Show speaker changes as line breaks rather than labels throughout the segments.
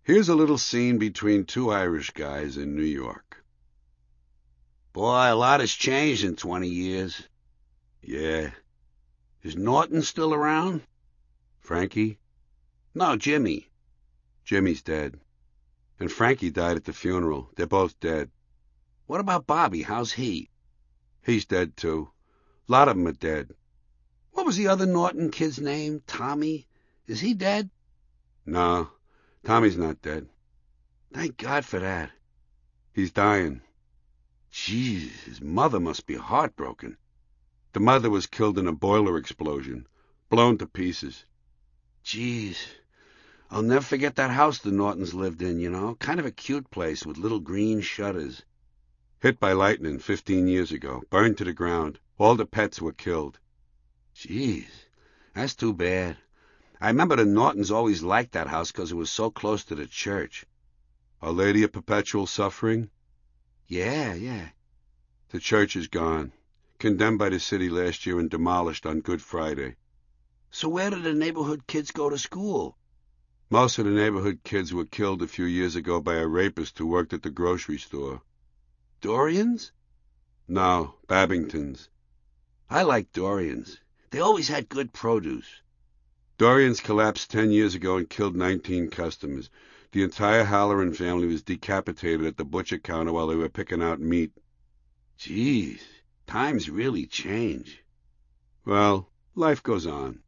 Here's a little scene between two Irish guys in New York.
Boy, a lot has changed in 20 years.
Yeah.
Is Norton still around?
Frankie?
No, Jimmy.
Jimmy's dead. And Frankie died at the funeral. They're both dead.
What about Bobby? How's he?
He's dead, too. A lot of 'em are dead.
What was the other Norton kid's name? Tommy? Is he dead?
No, Tommy's not dead.
Thank God for that.
He's dying.
Jeez, his mother must be heartbroken.
The mother was killed in a boiler explosion, blown to pieces.
Jeez, I'll never forget that house the Nortons lived in, you know. Kind of a cute place with little green shutters.
Hit by lightning 15 years ago, burned to the ground. All the pets were killed.
Jeez, that's too bad. I remember the Nortons always liked that house because it was so close to the church.
Our Lady of Perpetual Suffering?
Yeah.
The church is gone. Condemned by the city last year and demolished on Good Friday.
So where did the neighborhood kids go to school?
Most of the neighborhood kids were killed a few years ago by a rapist who worked at the grocery store.
Dorians?
No, Babingtons.
I like Dorians. They always had good produce.
Dorians collapsed 10 years ago and killed 19 customers. The entire Halloran family was decapitated at the butcher counter while they were picking out meat.
Jeez, times really change.
Well, life goes on.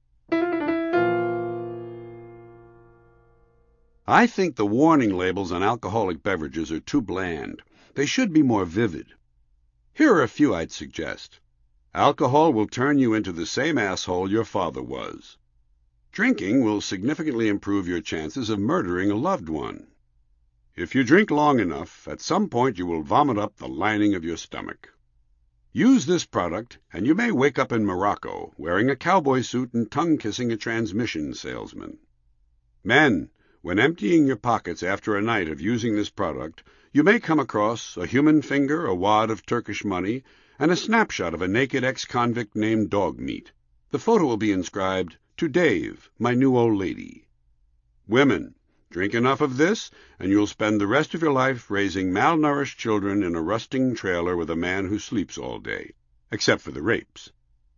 I think the warning labels on alcoholic beverages are too bland. They should be more vivid. Here are a few I'd suggest. Alcohol will turn you into the same asshole your father was. Drinking will significantly improve your chances of murdering a loved one. If you drink long enough, at some point you will vomit up the lining of your stomach. Use this product, and you may wake up in Morocco wearing a cowboy suit and tongue-kissing a transmission salesman. Men, when emptying your pockets after a night of using this product, you may come across a human finger, a wad of Turkish money, and a snapshot of a naked ex-convict named Dogmeat. The photo will be inscribed, "To Dave, my new old lady." Women, drink enough of this, and you'll spend the rest of your life raising malnourished children in a rusting trailer with a man who sleeps all day, except for the rapes.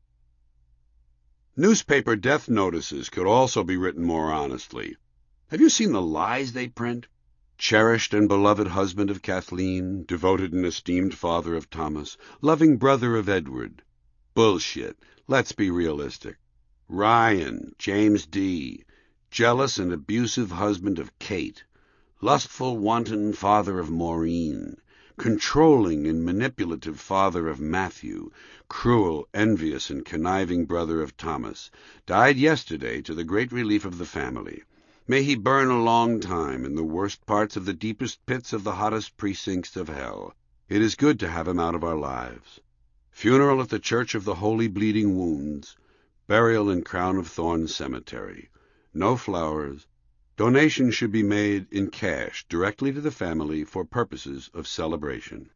Newspaper death notices could also be written more honestly. Have you seen the lies they print? Cherished and beloved husband of Kathleen, devoted and esteemed father of Thomas, loving brother of Edward. Bullshit. Let's be realistic. Ryan, James D., jealous and abusive husband of Kate, lustful, wanton father of Maureen, controlling and manipulative father of Matthew, cruel, envious, and conniving brother of Thomas, died yesterday to the great relief of the family. May he burn a long time in the worst parts of the deepest pits of the hottest precincts of hell. It is good to have him out of our lives. Funeral at the Church of the Holy Bleeding Wounds. Burial in Crown of Thorns Cemetery. No flowers. Donation should be made in cash directly to the family for purposes of celebration.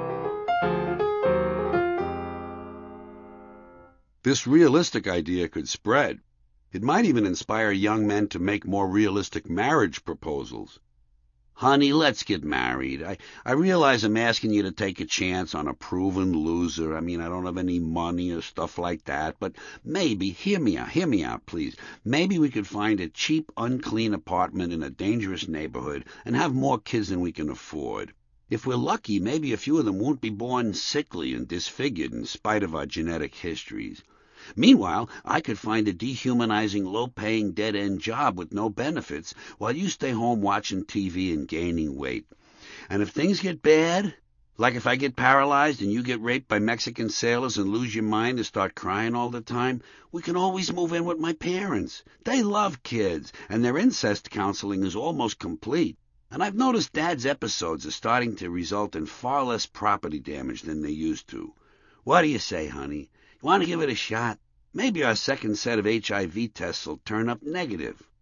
This realistic idea could spread. It might even inspire young men to make more realistic marriage proposals.
Honey, let's get married. I realize I'm asking you to take a chance on a proven loser. I mean, I don't have any money or stuff like that, but maybe, hear me out, please. Maybe we could find a cheap, unclean apartment in a dangerous neighborhood and have more kids than we can afford. If we're lucky, maybe a few of them won't be born sickly and disfigured in spite of our genetic histories. Meanwhile, I could find a dehumanizing, low-paying, dead-end job with no benefits while you stay home watching TV and gaining weight. And if things get bad, like if I get paralyzed and you get raped by Mexican sailors and lose your mind and start crying all the time, we can always move in with my parents. They love kids, and their incest counseling is almost complete. And I've noticed Dad's episodes are starting to result in far less property damage than they used to. What do you say, honey? You want to give it a shot? Maybe our second set of HIV tests will turn up negative.